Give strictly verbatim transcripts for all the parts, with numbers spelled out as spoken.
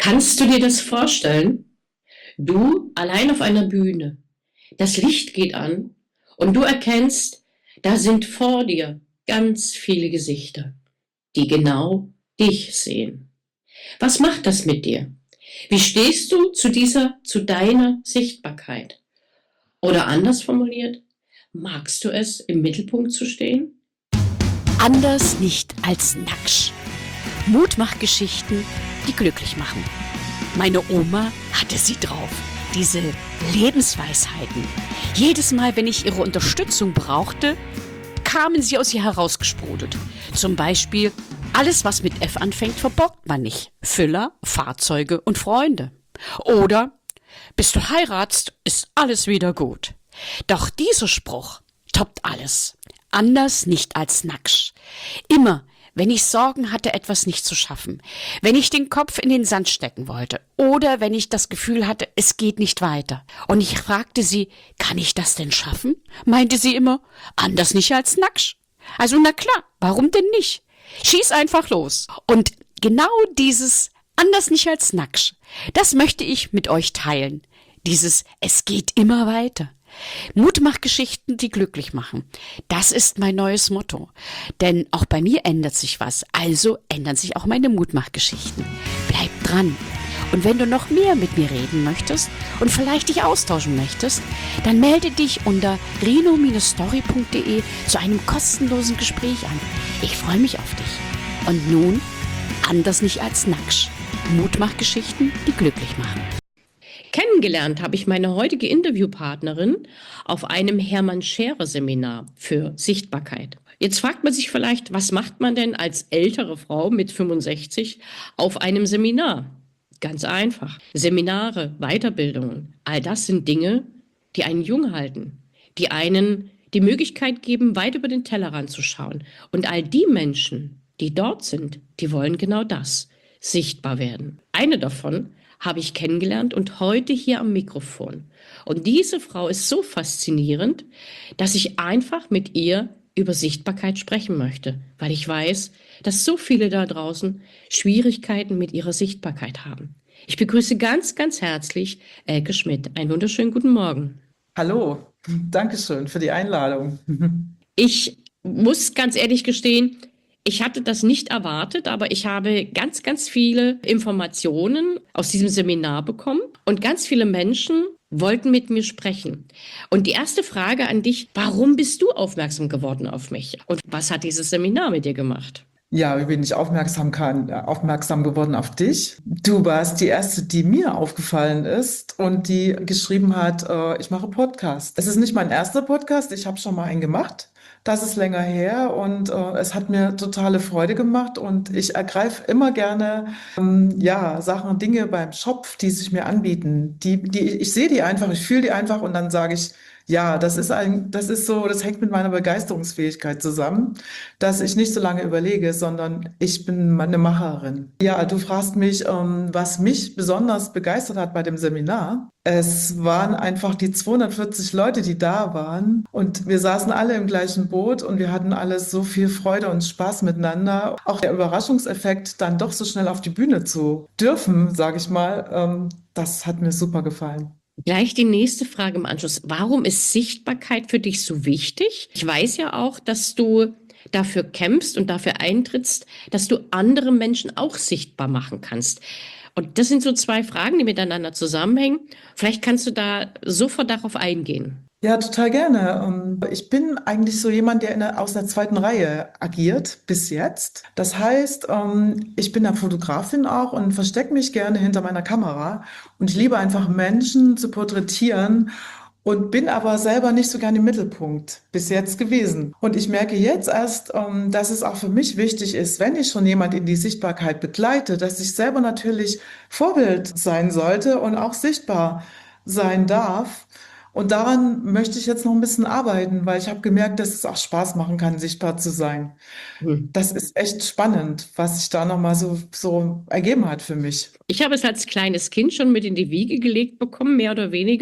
Kannst du dir das vorstellen? Du allein auf einer Bühne. Das Licht geht an und du erkennst, da sind vor dir ganz viele Gesichter, die genau dich sehen. Was macht das mit dir? Wie stehst du zu dieser, zu deiner Sichtbarkeit? Oder anders formuliert, magst du es, im Mittelpunkt zu stehen? Anders nicht als Nacksch. Mutmachgeschichten, die glücklich machen. Meine Oma hatte sie drauf. Diese Lebensweisheiten. Jedes Mal, wenn ich ihre Unterstützung brauchte, kamen sie aus ihr herausgesprudelt. Zum Beispiel, alles was mit F anfängt, verborgt man nicht. Füller, Fahrzeuge und Freunde. Oder, bis du heiratst, ist alles wieder gut. Doch dieser Spruch toppt alles. Anders nicht als Nacksch. Immer, wenn ich Sorgen hatte, etwas nicht zu schaffen, wenn ich den Kopf in den Sand stecken wollte oder wenn ich das Gefühl hatte, es geht nicht weiter. Und ich fragte sie, kann ich das denn schaffen? Meinte sie immer, anders nicht als Nacksch. Also na klar, warum denn nicht? Schieß einfach los. Und genau dieses anders nicht als Nacksch, das möchte ich mit euch teilen. Dieses es geht immer weiter. Mutmachgeschichten, die glücklich machen. Das ist mein neues Motto. Denn auch bei mir ändert sich was. Also ändern sich auch meine Mutmachgeschichten. Bleib dran. Und wenn du noch mehr mit mir reden möchtest und vielleicht dich austauschen möchtest, dann melde dich unter reno story punkt de zu einem kostenlosen Gespräch an. Ich freue mich auf dich. Und nun, anders nicht als Nacksch. Mutmachgeschichten, die glücklich machen. Kennengelernt habe ich meine heutige Interviewpartnerin auf einem Hermann Scherer Seminar für Sichtbarkeit. Jetzt fragt man sich vielleicht, was macht man denn als ältere Frau mit fünfundsechzig auf einem Seminar? Ganz einfach. Seminare, Weiterbildungen, all das sind Dinge, die einen jung halten, die einen die Möglichkeit geben, weit über den Tellerrand zu schauen. Und all die Menschen, die dort sind, die wollen genau das, sichtbar werden. Eine davon habe ich kennengelernt und heute hier am Mikrofon. Und diese Frau ist so faszinierend, dass ich einfach mit ihr über Sichtbarkeit sprechen möchte, weil ich weiß, dass so viele da draußen Schwierigkeiten mit ihrer Sichtbarkeit haben. Ich begrüße ganz, ganz herzlich Elke Schmidt. Einen wunderschönen guten Morgen. Hallo, danke schön für die Einladung. Ich muss ganz ehrlich gestehen, ich hatte das nicht erwartet, aber ich habe ganz, ganz viele Informationen aus diesem Seminar bekommen und ganz viele Menschen wollten mit mir sprechen. Und die erste Frage an dich, warum bist du aufmerksam geworden auf mich? Und was hat dieses Seminar mit dir gemacht? Ja, wie bin ich aufmerksam, kann, aufmerksam geworden auf dich? Du warst die Erste, die mir aufgefallen ist und die geschrieben hat, äh, ich mache Podcast. Es ist nicht mein erster Podcast, ich habe schon mal einen gemacht. Das ist länger her und äh, es hat mir totale Freude gemacht und ich ergreife immer gerne ähm, ja Sachen, Dinge beim Shop, die sich mir anbieten. Die, die, ich sehe die einfach, ich fühle die einfach und dann sage ich, ja, das ist ein, das ist so, das hängt mit meiner Begeisterungsfähigkeit zusammen, dass ich nicht so lange überlege, sondern ich bin eine Macherin. Ja, du fragst mich, ähm, was mich besonders begeistert hat bei dem Seminar. Es waren einfach die zweihundertvierzig Leute, die da waren und wir saßen alle im gleichen Boot und wir hatten alle so viel Freude und Spaß miteinander. Auch der Überraschungseffekt, dann doch so schnell auf die Bühne zu dürfen, sage ich mal, ähm, das hat mir super gefallen. Gleich die nächste Frage im Anschluss. Warum ist Sichtbarkeit für dich so wichtig? Ich weiß ja auch, dass du dafür kämpfst und dafür eintrittst, dass du andere Menschen auch sichtbar machen kannst. Und das sind so zwei Fragen, die miteinander zusammenhängen. Vielleicht kannst du da sofort darauf eingehen. Ja, total gerne. Ähm, Ich bin eigentlich so jemand, der in der, aus der zweiten Reihe agiert bis jetzt. Das heißt, ähm, ich bin eine Fotografin auch und verstecke mich gerne hinter meiner Kamera. Und ich liebe einfach Menschen zu porträtieren und bin aber selber nicht so gerne im Mittelpunkt bis jetzt gewesen. Und ich merke jetzt erst, ähm, dass es auch für mich wichtig ist, wenn ich schon jemand in die Sichtbarkeit begleite, dass ich selber natürlich Vorbild sein sollte und auch sichtbar sein darf. Und daran möchte ich jetzt noch ein bisschen arbeiten, weil ich habe gemerkt, dass es auch Spaß machen kann, sichtbar zu sein. Hm. Das ist echt spannend, was sich da nochmal so, so ergeben hat für mich. Ich habe es als kleines Kind schon mit in die Wiege gelegt bekommen, mehr oder weniger. Ich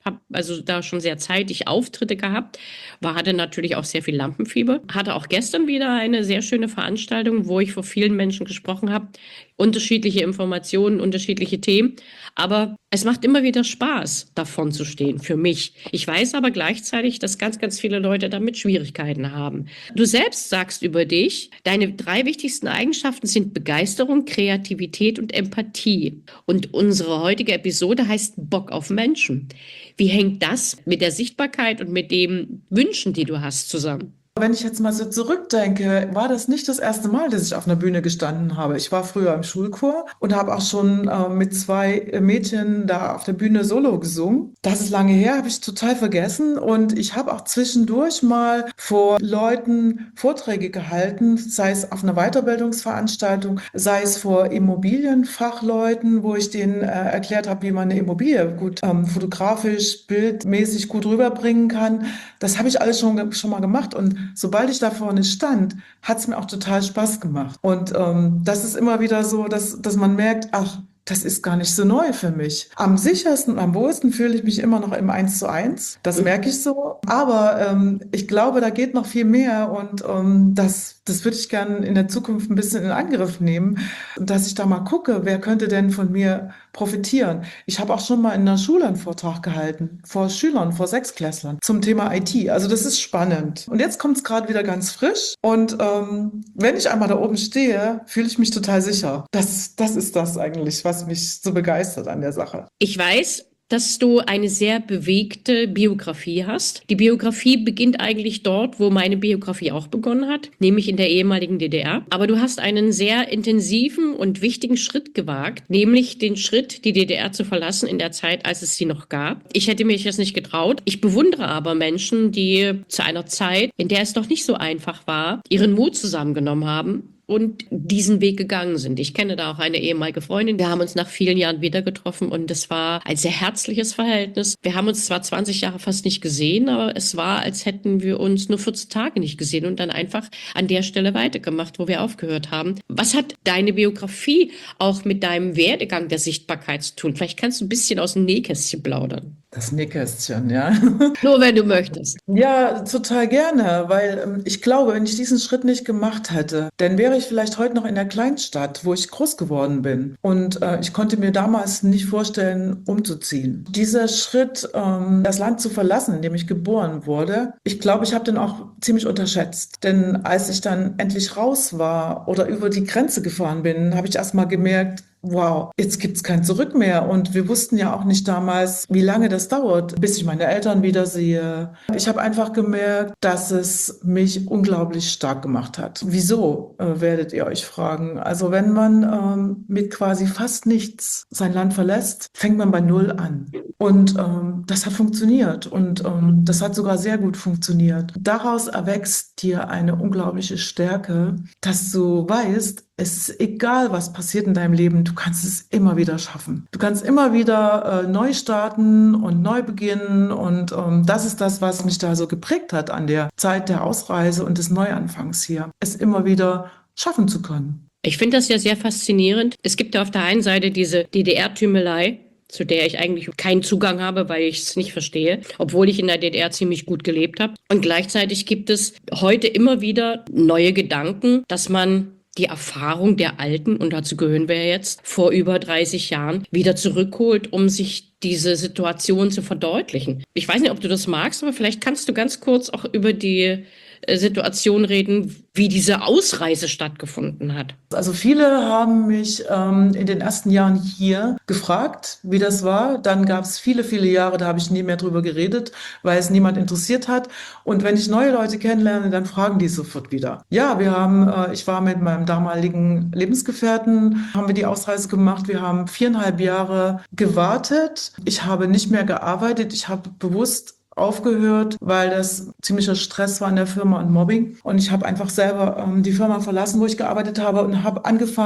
habe also da schon sehr zeitig Auftritte gehabt, war, hatte natürlich auch sehr viel Lampenfieber. Hatte auch gestern wieder eine sehr schöne Veranstaltung, wo ich vor vielen Menschen gesprochen habe. Unterschiedliche Informationen, unterschiedliche Themen. Aber es macht immer wieder Spaß, davon zu stehen, für mich. Ich weiß aber gleichzeitig, dass ganz, ganz viele Leute damit Schwierigkeiten haben. Du selbst sagst über dich, deine drei wichtigsten Eigenschaften sind Begeisterung, Kreativität und Empathie. Und unsere heutige Episode heißt Bock auf Menschen. Wie hängt das mit der Sichtbarkeit und mit den Wünschen, die du hast, zusammen? Wenn ich jetzt mal so zurückdenke, war das nicht das erste Mal, dass ich auf einer Bühne gestanden habe. Ich war früher im Schulchor und habe auch schon äh, mit zwei Mädchen da auf der Bühne Solo gesungen. Das ist lange her, habe ich total vergessen. Und ich habe auch zwischendurch mal vor Leuten Vorträge gehalten, sei es auf einer Weiterbildungsveranstaltung, sei es vor Immobilienfachleuten, wo ich denen äh, erklärt habe, wie man eine Immobilie gut ähm, fotografisch, bildmäßig gut rüberbringen kann. Das habe ich alles schon, schon mal gemacht. Und sobald ich da vorne stand, hat es mir auch total Spaß gemacht. Und ähm, das ist immer wieder so, dass, dass man merkt, ach, das ist gar nicht so neu für mich. Am sichersten und am wohlsten fühle ich mich immer noch im Eins zu eins. Das merke ich so. Aber ähm, ich glaube, da geht noch viel mehr. Und ähm, das, das würde ich gerne in der Zukunft ein bisschen in Angriff nehmen. Dass ich da mal gucke, wer könnte denn von mir profitieren. Ich habe auch schon mal in der Schule einen Vortrag gehalten, vor Schülern, vor Sechsklässlern, zum Thema I T. Also das ist spannend. Und jetzt kommt es gerade wieder ganz frisch. Und ähm, wenn ich einmal da oben stehe, fühle ich mich total sicher. Das, das ist das eigentlich, was mich so begeistert an der Sache. Ich weiß, dass du eine sehr bewegte Biografie hast. Die Biografie beginnt eigentlich dort, wo meine Biografie auch begonnen hat, nämlich in der ehemaligen D D R. Aber du hast einen sehr intensiven und wichtigen Schritt gewagt, nämlich den Schritt, die D D R zu verlassen in der Zeit, als es sie noch gab. Ich hätte mich das nicht getraut. Ich bewundere aber Menschen, die zu einer Zeit, in der es doch nicht so einfach war, ihren Mut zusammengenommen haben und diesen Weg gegangen sind. Ich kenne da auch eine ehemalige Freundin. Wir haben uns nach vielen Jahren wieder getroffen und es war ein sehr herzliches Verhältnis. Wir haben uns zwar zwanzig Jahre fast nicht gesehen, aber es war, als hätten wir uns nur vierzehn Tage nicht gesehen und dann einfach an der Stelle weitergemacht, wo wir aufgehört haben. Was hat deine Biografie auch mit deinem Werdegang der Sichtbarkeit zu tun? Vielleicht kannst du ein bisschen aus dem Nähkästchen plaudern. Das Nähkästchen, ja. Nur wenn du möchtest. Ja, total gerne, weil ähm, ich glaube, wenn ich diesen Schritt nicht gemacht hätte, dann wäre ich vielleicht heute noch in der Kleinstadt, wo ich groß geworden bin. Und äh, ich konnte mir damals nicht vorstellen, umzuziehen. Dieser Schritt, ähm, das Land zu verlassen, in dem ich geboren wurde, ich glaube, ich habe den auch ziemlich unterschätzt. Denn als ich dann endlich raus war oder über die Grenze gefahren bin, habe ich erst mal gemerkt, wow, jetzt gibt's kein Zurück mehr. Und wir wussten ja auch nicht damals, wie lange das dauert, bis ich meine Eltern wiedersehe. Ich habe einfach gemerkt, dass es mich unglaublich stark gemacht hat. Wieso, äh, werdet ihr euch fragen? Also wenn man ähm, mit quasi fast nichts sein Land verlässt, fängt man bei Null an. Und ähm, das hat funktioniert. Und ähm, das hat sogar sehr gut funktioniert. Daraus erwächst dir eine unglaubliche Stärke, dass du weißt, es ist egal, was passiert in deinem Leben, du kannst es immer wieder schaffen. Du kannst immer wieder äh, neu starten und neu beginnen und ähm, das ist das, was mich da so geprägt hat an der Zeit der Ausreise und des Neuanfangs hier, es immer wieder schaffen zu können. Ich finde das ja sehr faszinierend. Es gibt ja auf der einen Seite diese D D R-Tümelei, zu der ich eigentlich keinen Zugang habe, weil ich es nicht verstehe, obwohl ich in der D D R ziemlich gut gelebt habe. Und gleichzeitig gibt es heute immer wieder neue Gedanken, dass man die Erfahrung der Alten, und dazu gehören wir jetzt, vor über dreißig Jahren, wieder zurückholt, um sich diese Situation zu verdeutlichen. Ich weiß nicht, ob du das magst, aber vielleicht kannst du ganz kurz auch über die Situation reden, wie diese Ausreise stattgefunden hat. Also viele haben mich ähm, in den ersten Jahren hier gefragt, wie das war. Dann gab es viele, viele Jahre, da habe ich nie mehr drüber geredet, weil es niemand interessiert hat. Und wenn ich neue Leute kennenlerne, dann fragen die sofort wieder. Ja, wir haben, äh, ich war mit meinem damaligen Lebensgefährten, haben wir die Ausreise gemacht. Wir haben viereinhalb Jahre gewartet. Ich habe nicht mehr gearbeitet. Ich habe bewusst aufgehört, weil das ziemlicher Stress war in der Firma und Mobbing. Und ich habe einfach selber ähm, die Firma verlassen, wo ich gearbeitet habe und habe angefangen,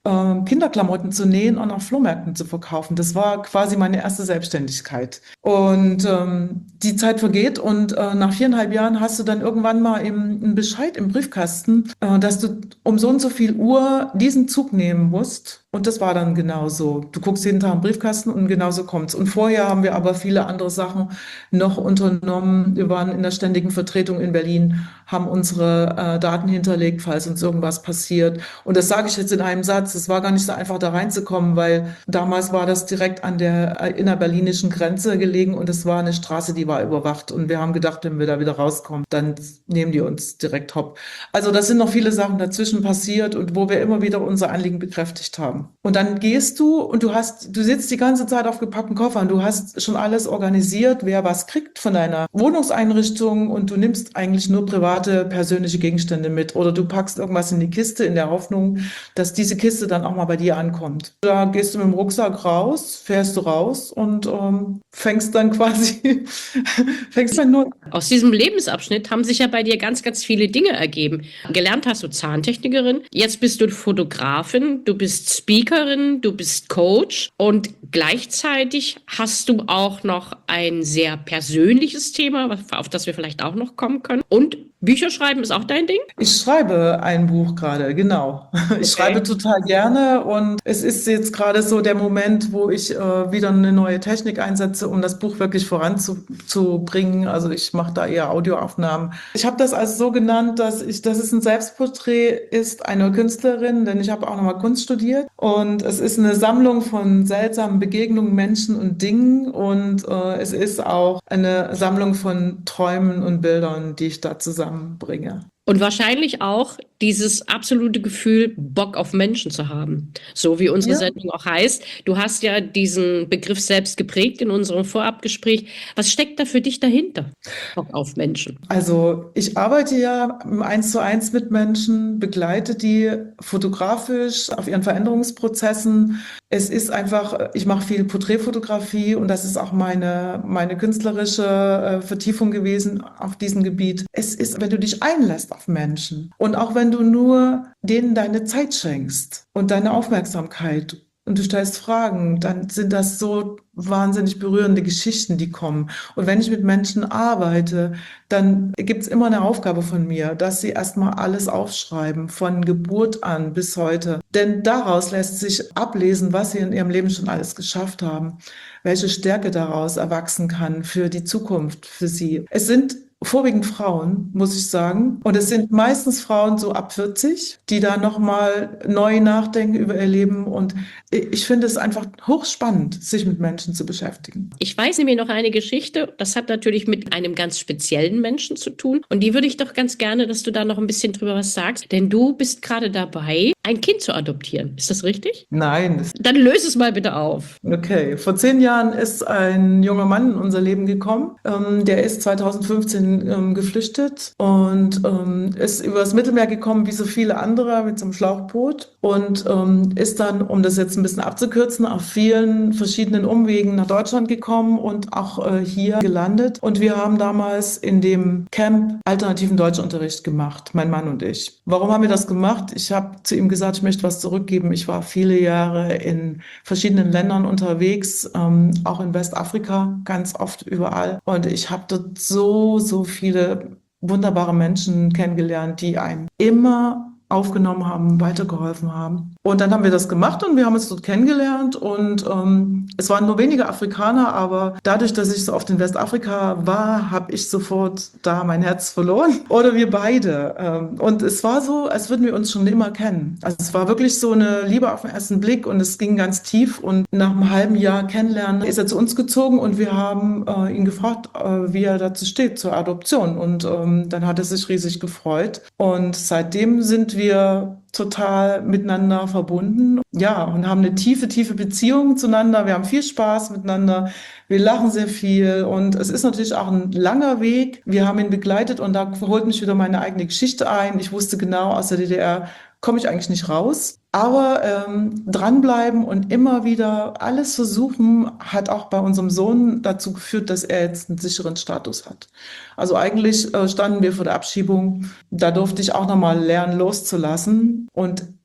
ähm, Kinderklamotten zu nähen und auf Flohmärkten zu verkaufen. Das war quasi meine erste Selbstständigkeit. Und ähm, die Zeit vergeht und äh, nach viereinhalb Jahren hast du dann irgendwann mal eben einen Bescheid im Briefkasten, äh, dass du um so und so viel Uhr diesen Zug nehmen musst. Und das war dann genauso. Du guckst jeden Tag im Briefkasten und genauso kommt's. Und vorher haben wir aber viele andere Sachen noch unternommen. Wir waren in der ständigen Vertretung in Berlin, haben unsere äh, Daten hinterlegt, falls uns irgendwas passiert. Und das sage ich jetzt in einem Satz. Es war gar nicht so einfach, da reinzukommen, weil damals war das direkt an der äh, innerberlinischen Grenze gelegen und es war eine Straße, die war überwacht. Und wir haben gedacht, wenn wir da wieder rauskommen, dann nehmen die uns direkt hopp. Also das sind noch viele Sachen dazwischen passiert und wo wir immer wieder unser Anliegen bekräftigt haben. Und dann gehst du und du hast, du sitzt die ganze Zeit auf gepackten Koffern. Du hast schon alles organisiert, wer was kriegt von deiner Wohnungseinrichtung und du nimmst eigentlich nur private, persönliche Gegenstände mit. Oder du packst irgendwas in die Kiste in der Hoffnung, dass diese Kiste dann auch mal bei dir ankommt. Da gehst du mit dem Rucksack raus, fährst du raus und ähm, fängst dann quasi, fängst dann nur. Aus diesem Lebensabschnitt haben sich ja bei dir ganz, ganz viele Dinge ergeben. Gelernt hast du Zahntechnikerin, jetzt bist du Fotografin, du bist Speakerin, du bist Coach und gleichzeitig hast du auch noch ein sehr persönliches Thema, auf das wir vielleicht auch noch kommen können. Und Bücher schreiben ist auch dein Ding? Ich schreibe ein Buch gerade, genau. Ich Okay. schreibe total gerne und es ist jetzt gerade so der Moment, wo ich äh, wieder eine neue Technik einsetze, um das Buch wirklich voranzubringen. Also ich mache da eher Audioaufnahmen. Ich habe das also so genannt, dass ich, dass es ein Selbstporträt ist einer Künstlerin, denn ich habe auch nochmal Kunst studiert und es ist eine Sammlung von seltsamen Begegnungen, Menschen und Dingen und äh, es ist auch eine Sammlung von Träumen und Bildern, die ich da zusammenbringe. Und wahrscheinlich auch dieses absolute Gefühl, Bock auf Menschen zu haben. So wie unsere Ja. Sendung auch heißt. Du hast ja diesen Begriff selbst geprägt in unserem Vorabgespräch. Was steckt da für dich dahinter? Bock auf Menschen. Also ich arbeite ja eins zu eins mit Menschen, begleite die fotografisch auf ihren Veränderungsprozessen. Es ist einfach, ich mache viel Porträtfotografie und das ist auch meine, meine künstlerische äh, Vertiefung gewesen auf diesem Gebiet. Es ist, wenn du dich einlässt auf Menschen und auch wenn du nur denen deine Zeit schenkst und deine Aufmerksamkeit und du stellst Fragen, dann sind das so wahnsinnig berührende Geschichten, die kommen. Und wenn ich mit Menschen arbeite, dann gibt's immer eine Aufgabe von mir, dass sie erstmal alles aufschreiben, von Geburt an bis heute. Denn daraus lässt sich ablesen, was sie in ihrem Leben schon alles geschafft haben, welche Stärke daraus erwachsen kann für die Zukunft, für sie. Es sind vorwiegend Frauen, muss ich sagen. Und es sind meistens Frauen so ab vierzig, die da nochmal neu nachdenken über ihr Leben. Und ich finde es einfach hochspannend, sich mit Menschen zu beschäftigen. Ich weiß nämlich noch eine Geschichte, das hat natürlich mit einem ganz speziellen Menschen zu tun. Und die würde ich doch ganz gerne, dass du da noch ein bisschen drüber was sagst. Denn du bist gerade dabei, ein Kind zu adoptieren. Ist das richtig? Nein. Das Dann löse es mal bitte auf. Okay, vor zehn Jahren ist ein junger Mann in unser Leben gekommen. Ähm, der ist zweitausendfünfzehn ähm, geflüchtet und ähm, ist übers Mittelmeer gekommen, wie so viele andere, mit so einem Schlauchboot und ähm, ist dann, um das jetzt ein bisschen abzukürzen, auf vielen verschiedenen Umwegen nach Deutschland gekommen und auch äh, hier gelandet. Und wir haben damals in dem Camp alternativen Deutschunterricht gemacht, mein Mann und ich. Warum haben wir das gemacht? Ich habe zu ihm gesagt, ich möchte was zurückgeben. Ich war viele Jahre in verschiedenen Ländern unterwegs, ähm, auch in Westafrika, ganz oft überall. Und ich habe dort so, so viele wunderbare Menschen kennengelernt, die einen immer aufgenommen haben, weitergeholfen haben. Und dann haben wir das gemacht und wir haben uns dort kennengelernt und ähm, es waren nur wenige Afrikaner, aber dadurch, dass ich so oft in Westafrika war, habe ich sofort da mein Herz verloren. Oder wir beide. Ähm, und es war so, als würden wir uns schon immer kennen. Also es war wirklich so eine Liebe auf den ersten Blick und es ging ganz tief und nach einem halben Jahr Kennenlernen ist er zu uns gezogen und wir haben äh, ihn gefragt, äh, wie er dazu steht, zur Adoption. Und ähm, dann hat er sich riesig gefreut und seitdem sind wir wir total miteinander verbunden, ja, und haben eine tiefe, tiefe Beziehung zueinander. Wir haben viel Spaß miteinander. Wir lachen sehr viel und es ist natürlich auch ein langer Weg. Wir haben ihn begleitet und da holt mich wieder meine eigene Geschichte ein. Ich wusste genau, aus der D D R komme ich eigentlich nicht raus. Aber ähm, dranbleiben und immer wieder alles versuchen, hat auch bei unserem Sohn dazu geführt, dass er jetzt einen sicheren Status hat. Also eigentlich äh, standen wir vor der Abschiebung. Da durfte ich auch nochmal lernen, loszulassen und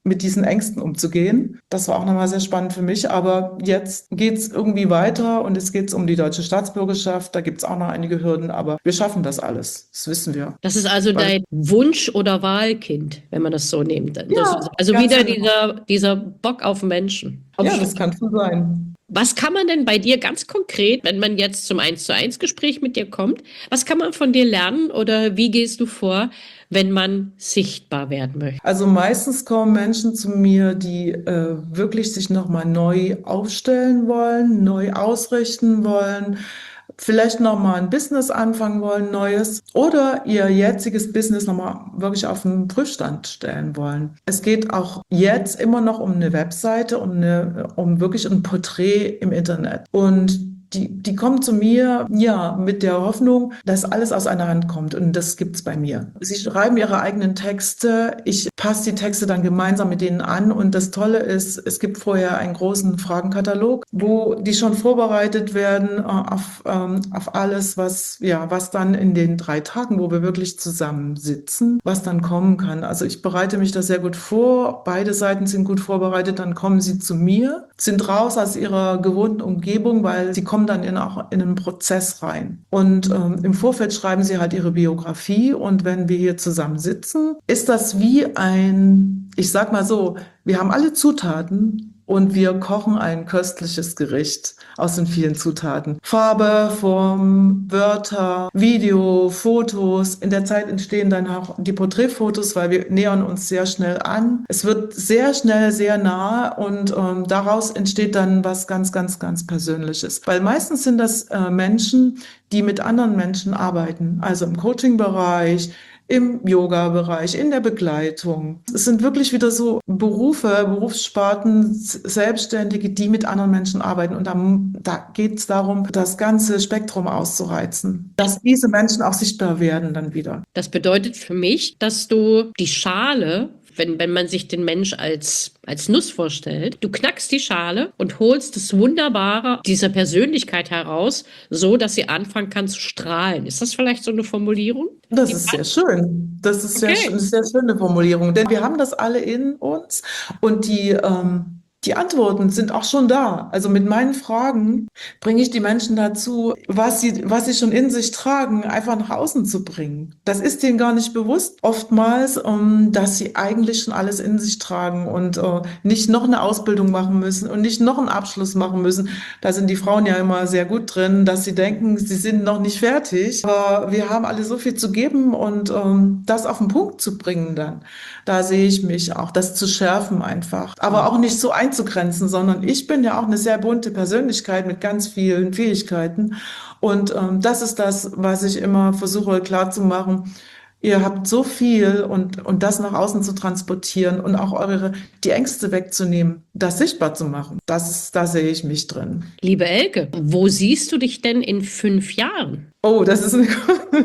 mit diesen Ängsten umzugehen. Das war auch nochmal sehr spannend für mich. Aber jetzt geht's irgendwie weiter und es geht um die deutsche Staatsbürgerschaft. Da gibt's auch noch einige Hürden, aber wir schaffen das alles. Das wissen wir. Das ist also Weil, dein Wunsch- oder Wahlkind, wenn man das so nimmt. Das ja, ist also ganz wieder genau. dieser, dieser Bock auf Menschen. Ja, das kann schon sein. Was kann man denn bei dir ganz konkret, wenn man jetzt zum eins zu eins Gespräch mit dir kommt, was kann man von dir lernen oder wie gehst du vor, wenn man sichtbar werden möchte? Also meistens kommen Menschen zu mir, die äh, wirklich sich nochmal neu aufstellen wollen, neu ausrichten wollen, vielleicht nochmal ein Business anfangen wollen, neues, oder ihr jetziges Business nochmal wirklich auf den Prüfstand stellen wollen. Es geht auch jetzt immer noch um eine Webseite, um, eine, um wirklich ein Porträt im Internet. Und Die, die kommen zu mir, ja, mit der Hoffnung, dass alles aus einer Hand kommt. Und das gibt's bei mir. Sie schreiben ihre eigenen Texte. Ich passe die Texte dann gemeinsam mit denen an. Und das Tolle ist, es gibt vorher einen großen Fragenkatalog, wo die schon vorbereitet werden äh, auf, ähm, auf alles, was, ja, was dann in den drei Tagen, wo wir wirklich zusammensitzen, was dann kommen kann. Also ich bereite mich da sehr gut vor. Beide Seiten sind gut vorbereitet. Dann kommen sie zu mir, sind raus aus ihrer gewohnten Umgebung, weil sie kommen dann in, auch in einen Prozess rein. Und ähm, im Vorfeld schreiben sie halt ihre Biografie und wenn wir hier zusammen sitzen, ist das wie ein, ich sag mal so, wir haben alle Zutaten und wir kochen ein köstliches Gericht aus den vielen Zutaten. Farbe, Form, Wörter, Video, Fotos. In der Zeit entstehen dann auch die Porträtfotos, weil wir nähern uns sehr schnell an. Es wird sehr schnell, sehr nah und ähm, daraus entsteht dann was ganz, ganz, ganz Persönliches. Weil meistens sind das äh, Menschen, die mit anderen Menschen arbeiten, also im Coaching-Bereich, im Yoga-Bereich, in der Begleitung. Es sind wirklich wieder so Berufe, Berufssparten, Selbstständige, die mit anderen Menschen arbeiten. Und da, da geht es darum, das ganze Spektrum auszureizen, dass diese Menschen auch sichtbar werden dann wieder. Das bedeutet für mich, dass du die Schale, wenn, wenn man sich den Mensch als, als Nuss vorstellt, du knackst die Schale und holst das Wunderbare dieser Persönlichkeit heraus, so dass sie anfangen kann zu strahlen. Ist das vielleicht so eine Formulierung? Das ist sehr schön. Das ist sehr, Okay. schön- eine sehr schöne Formulierung, denn wir haben das alle in uns und die, ähm, die Antworten sind auch schon da. Also mit meinen Fragen bringe ich die Menschen dazu, was sie, was sie schon in sich tragen, einfach nach außen zu bringen. Das ist denen gar nicht bewusst oftmals, ähm, dass sie eigentlich schon alles in sich tragen und äh, nicht noch eine Ausbildung machen müssen und nicht noch einen Abschluss machen müssen. Da sind die Frauen ja immer sehr gut drin, dass sie denken, sie sind noch nicht fertig. Aber wir haben alle so viel zu geben und ähm, das auf den Punkt zu bringen dann. Da sehe ich mich auch, das zu schärfen einfach. Aber auch nicht so einzugrenzen, sondern ich bin ja auch eine sehr bunte Persönlichkeit mit ganz vielen Fähigkeiten. Und ähm, das ist das, was ich immer versuche klarzumachen. Ihr habt so viel und, und das nach außen zu transportieren und auch eure, die Ängste wegzunehmen, das sichtbar zu machen. Das ist, da sehe ich mich drin. Liebe Elke, wo siehst du dich denn in fünf Jahren? Oh, das ist eine,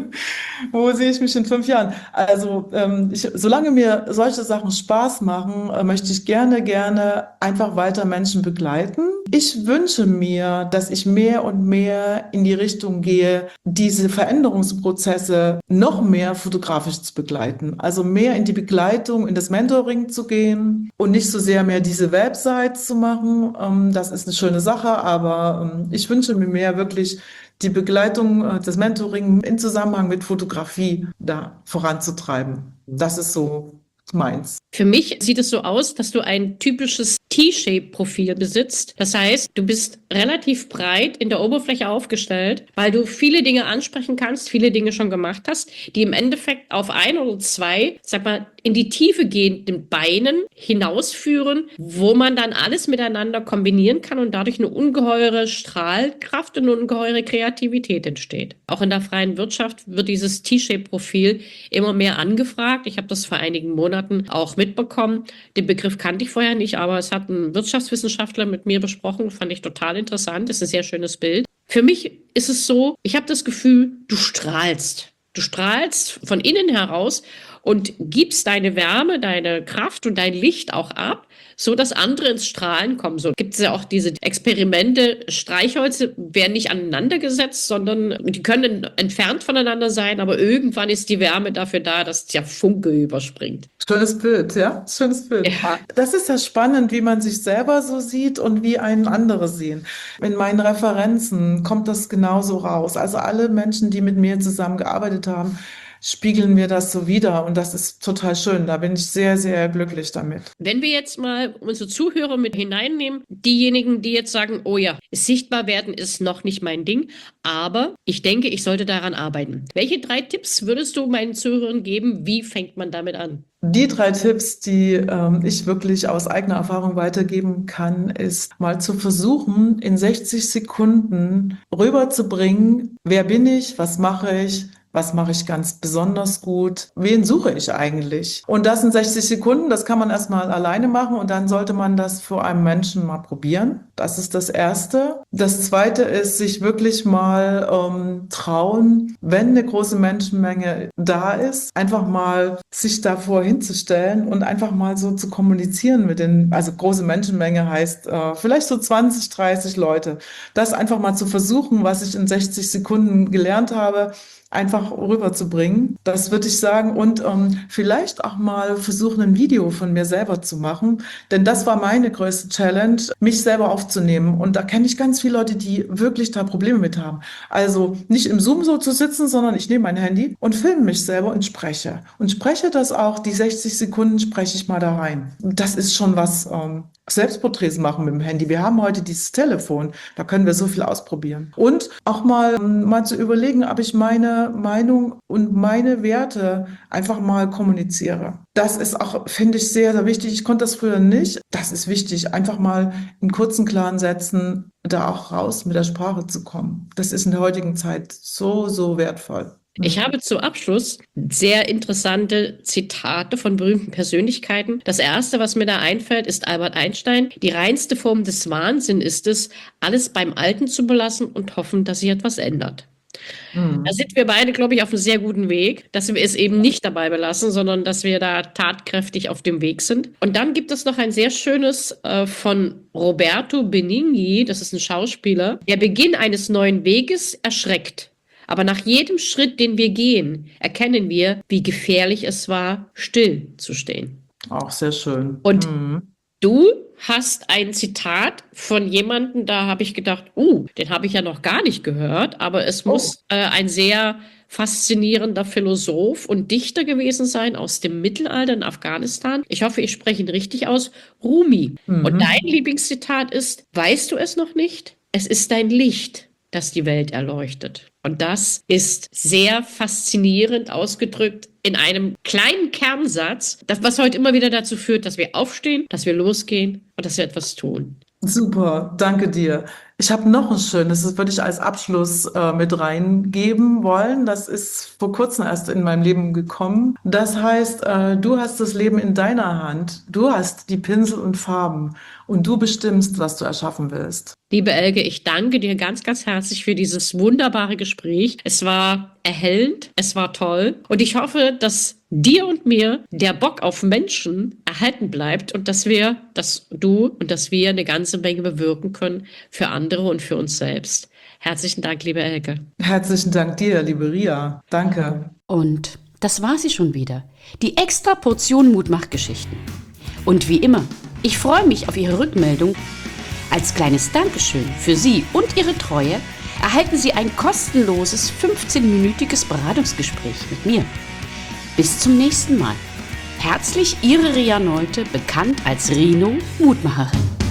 wo sehe ich mich in fünf Jahren? Also, ähm, ich, solange mir solche Sachen Spaß machen, äh, möchte ich gerne, gerne einfach weiter Menschen begleiten. Ich wünsche mir, dass ich mehr und mehr in die Richtung gehe, diese Veränderungsprozesse noch mehr fotografisch zu begleiten. Also mehr in die Begleitung, in das Mentoring zu gehen und nicht so sehr mehr diese Websites zu machen. Ähm, das ist eine schöne Sache, aber ähm, ich wünsche mir mehr wirklich die Begleitung, äh, das Mentoring in Zusammenhang mit Fotografie da voranzutreiben. Das ist so meins. Für mich sieht es so aus, dass du ein typisches T-Shape-Profil besitzt. Das heißt, du bist relativ breit in der Oberfläche aufgestellt, weil du viele Dinge ansprechen kannst, viele Dinge schon gemacht hast, die im Endeffekt auf ein oder zwei, sag mal, in die Tiefe gehenden Beinen hinausführen, wo man dann alles miteinander kombinieren kann und dadurch eine ungeheure Strahlkraft und eine ungeheure Kreativität entsteht. Auch in der freien Wirtschaft wird dieses T-Shape-Profil immer mehr angefragt. Ich habe das vor einigen Monaten auch mitbekommen. Den Begriff kannte ich vorher nicht, aber es hat ein Wirtschaftswissenschaftler mit mir besprochen, fand ich total interessant. Das ist ein sehr schönes Bild. Für mich ist es so, ich habe das Gefühl, du strahlst. Du strahlst von innen heraus und gibst deine Wärme, deine Kraft und dein Licht auch ab, so dass andere ins Strahlen kommen. So gibt es ja auch diese Experimente, Streichhölzer werden nicht aneinander gesetzt, sondern die können entfernt voneinander sein, aber irgendwann ist die Wärme dafür da, dass der Funke überspringt. Schönes Bild, ja, schönes Bild. Ja. Das ist ja spannend, wie man sich selber so sieht und wie einen andere sehen. In meinen Referenzen kommt das genauso raus. Also alle Menschen, die mit mir zusammengearbeitet haben, spiegeln mir das so wider und das ist total schön. Da bin ich sehr, sehr glücklich damit. Wenn wir jetzt mal unsere Zuhörer mit hineinnehmen, diejenigen, die jetzt sagen, oh ja, sichtbar werden ist noch nicht mein Ding, aber ich denke, ich sollte daran arbeiten. Welche drei Tipps würdest du meinen Zuhörern geben? Wie fängt man damit an? Die drei Tipps, die ähm, ich wirklich aus eigener Erfahrung weitergeben kann, ist mal zu versuchen, in sechzig Sekunden rüberzubringen, wer bin ich, was mache ich, was mache ich ganz besonders gut? Wen suche ich eigentlich? Und das in sechzig Sekunden, das kann man erstmal alleine machen und dann sollte man das vor einem Menschen mal probieren. Das ist das Erste. Das Zweite ist, sich wirklich mal ähm, trauen, wenn eine große Menschenmenge da ist, einfach mal sich davor hinzustellen und einfach mal so zu kommunizieren mit den, also große Menschenmenge heißt äh, vielleicht so zwanzig, dreißig Leute. Das einfach mal zu versuchen, was ich in sechzig Sekunden gelernt habe, einfach rüberzubringen. Das würde ich sagen. Und ähm, vielleicht auch mal versuchen, ein Video von mir selber zu machen. Denn das war meine größte Challenge, mich selber aufzunehmen. Und da kenne ich ganz viele Leute, die wirklich da Probleme mit haben. Also nicht im Zoom so zu sitzen, sondern ich nehme mein Handy und filme mich selber und spreche. Und spreche das auch, die sechzig Sekunden spreche ich mal da rein. Das ist schon was, ähm, Selbstporträts machen mit dem Handy. Wir haben heute dieses Telefon, da können wir so viel ausprobieren. Und auch mal, mal zu überlegen, ob ich meine Meinung und meine Werte einfach mal kommuniziere. Das ist auch, finde ich, sehr, sehr wichtig. Ich konnte das früher nicht. Das ist wichtig, einfach mal in kurzen, klaren Sätzen da auch raus mit der Sprache zu kommen. Das ist in der heutigen Zeit so, so wertvoll. Ich habe zum Abschluss sehr interessante Zitate von berühmten Persönlichkeiten. Das erste, was mir da einfällt, ist Albert Einstein. Die reinste Form des Wahnsinns ist es, alles beim Alten zu belassen und hoffen, dass sich etwas ändert. Mhm. Da sind wir beide, glaube ich, auf einem sehr guten Weg, dass wir es eben nicht dabei belassen, sondern dass wir da tatkräftig auf dem Weg sind. Und dann gibt es noch ein sehr schönes äh, von Roberto Benigni, das ist ein Schauspieler. Der Beginn eines neuen Weges erschreckt. Aber nach jedem Schritt, den wir gehen, erkennen wir, wie gefährlich es war, still zu stehen. Auch sehr schön. Und mhm. du hast ein Zitat von jemandem, da habe ich gedacht, uh, den habe ich ja noch gar nicht gehört, aber es muss oh. äh, ein sehr faszinierender Philosoph und Dichter gewesen sein aus dem Mittelalter in Afghanistan. Ich hoffe, ich spreche ihn richtig aus. Rumi. Mhm. Und dein Lieblingszitat ist, weißt du es noch nicht? Es ist dein Licht, das die Welt erleuchtet. Und das ist sehr faszinierend ausgedrückt in einem kleinen Kernsatz, das, was heute immer wieder dazu führt, dass wir aufstehen, dass wir losgehen und dass wir etwas tun. Super, danke dir. Ich habe noch ein schönes, das würde ich als Abschluss äh, mit reingeben wollen. Das ist vor kurzem erst in meinem Leben gekommen. Das heißt, äh, du hast das Leben in deiner Hand. Du hast die Pinsel und Farben und du bestimmst, was du erschaffen willst. Liebe Elke, ich danke dir ganz, ganz herzlich für dieses wunderbare Gespräch. Es war erhellend, es war toll und ich hoffe, dass dir und mir der Bock auf Menschen erhalten bleibt und dass wir, dass du und dass wir eine ganze Menge bewirken können für andere und für uns selbst. Herzlichen Dank, liebe Elke. Herzlichen Dank dir, liebe Ria. Danke. Und das war sie schon wieder. Die extra Portion Mutmachgeschichten. Und wie immer, ich freue mich auf Ihre Rückmeldung. Als kleines Dankeschön für Sie und Ihre Treue erhalten Sie ein kostenloses fünfzehnminütiges Beratungsgespräch mit mir. Bis zum nächsten Mal. Herzlich Ihre Ria Neute, bekannt als Rino Mutmacherin.